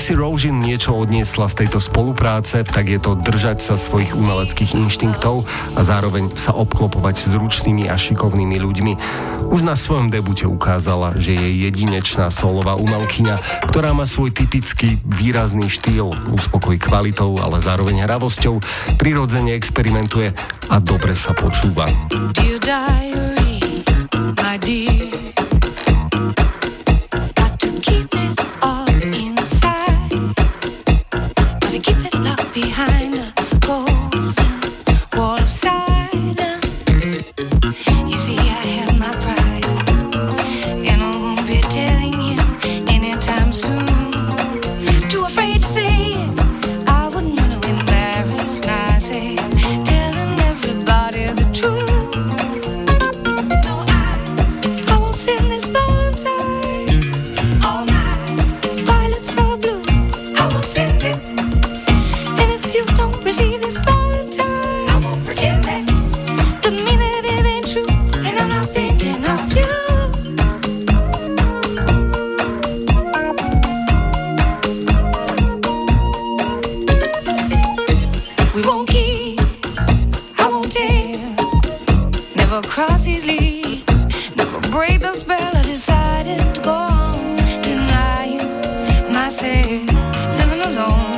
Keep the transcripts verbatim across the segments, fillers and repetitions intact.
si Roisin niečo odniesla z tejto spolupráce, tak je to držať sa svojich umeleckých inštinktov a zároveň sa obklopovať s ručnými a šikovnými ľuďmi. Už na svojom debute ukázala, že je jedinečná solová umelkyňa, ktorá má svoj typický výrazný štýl, uspokojí kvalitou, ale zároveň hravosťou, prirodzene experimentuje a dobre sa počúva. Dear diary, my dear, got to keep it all inside, gotta keep it locked behind a golden wall of silence. You see, I have my pride, and I won't be telling you anytime soon. Too afraid to say it, I wouldn't want to embarrass myself, telling everybody the truth. Cross these leaves, never break the spell. I decided to go on denying myself, living alone.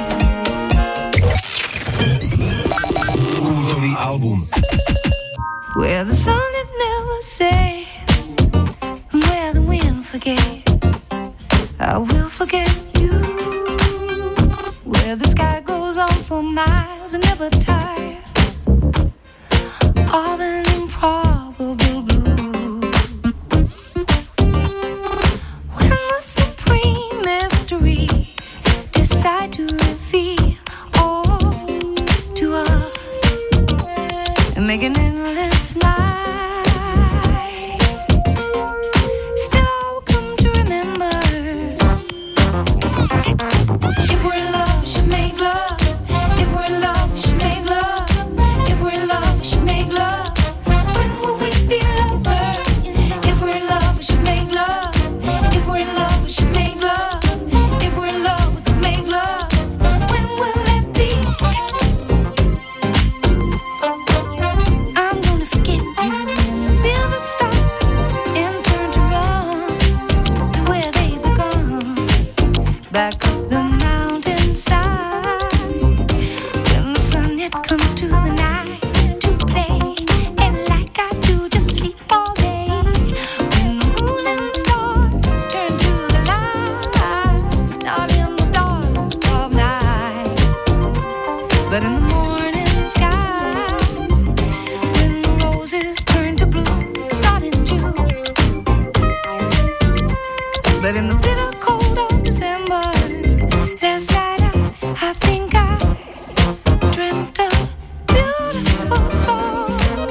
Kultový album. Where the sun it never sets, and where the wind forgets, I will forget you. Where the sky goes on for miles and never tires, all an improbable blue. When the supreme mysteries decide to reveal all to us and make an endless night, still I will come to remember, if we're in love, we should make love. If we're in love, we should make love. If we're in love, we should make love. When will we be lovers? If we're in love, we should make love. If we're in love, we should make love. If we're in love, we could make love. When will it be? I'm gonna forget you when the river stops and turn to run to where they begun, back up the mountainside. When the sun it comes to the night to play, and like I do, just sleep all day. When the moon and the stars turn to the light, not in the dark of night, but in the morning sky. When the roses turn to blue, not in June, but in the bitter cold of December. Last night I, I think I dreamt a beautiful song,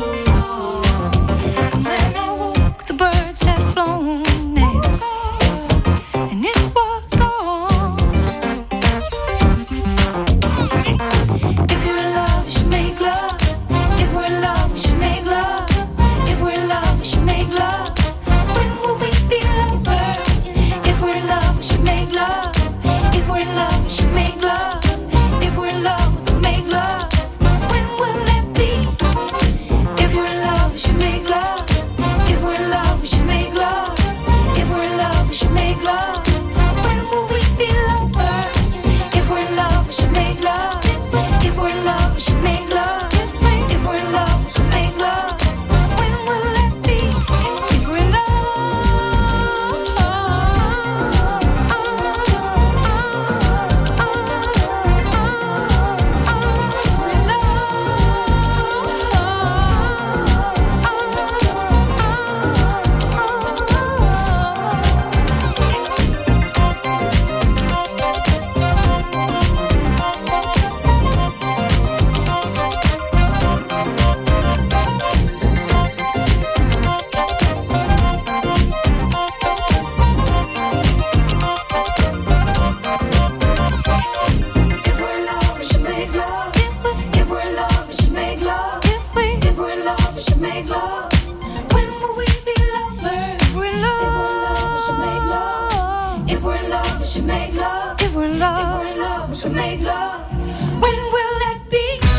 and when I woke the birds had flown and, and it was gone. If you're in love, we should make love. If we're in love, we should make love. If we're in love, we should make love. When will we be lovers? If to make love. When will that be?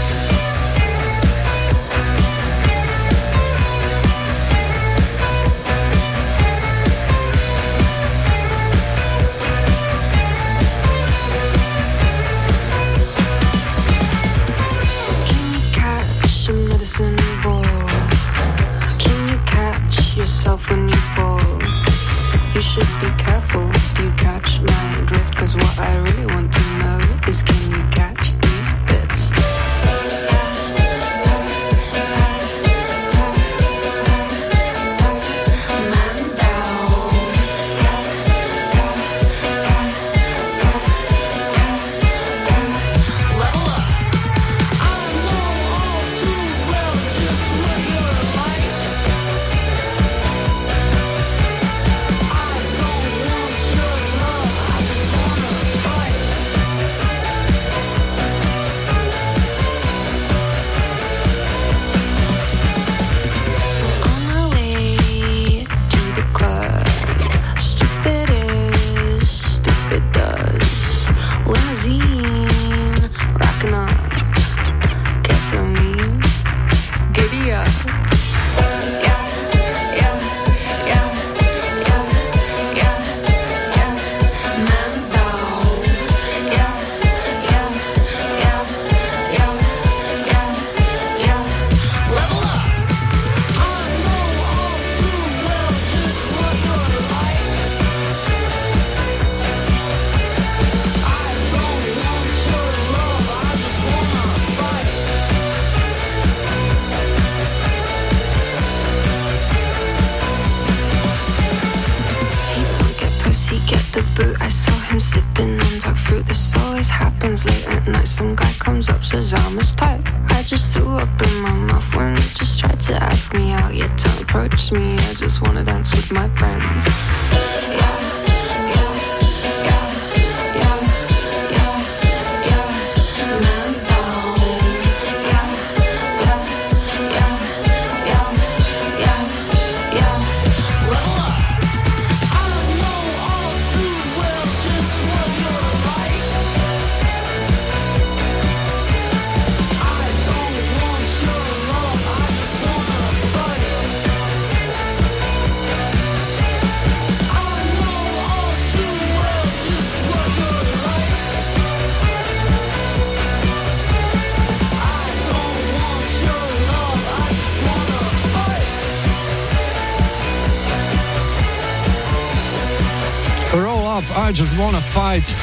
Can you catch a medicine ball? Can you catch yourself when you fall? You should be careful. Do you catch my drift? 'Cause what I really want to know is, can you catch these fits? Man down. Level up. I know all too well just what you're like. I don't want your love, I just wanna fight. On our way to the club, stupid is, stupid does. Limousine, rocking up, ketamine, giddy up. Yeah, yeah, yeah, yeah, yeah, yeah. Man down. Yeah, yeah, yeah, yeah, yeah, yeah. Level up. I know all too well just what you're like. I don't want your love, I just wanna fight. He don't get pussy, get the boot. I saw him sipping on dark fruit. This always happens late at night. Some guy comes up, says I'm his type. I just threw up in my mouth when he just tried to ask me out. Yeah, don't approach me, I just wanna dance with my friends. Yeah, yeah, yeah, yeah, yeah, yeah. Man down. Yeah, yeah, yeah, yeah, yeah, yeah. Level up. I know all too well just what you're like. I don't want your love, I just wanna fight. I know all too well just what you're like. I don't want your love, I just wanna fight. Roll up, I just wanna fight.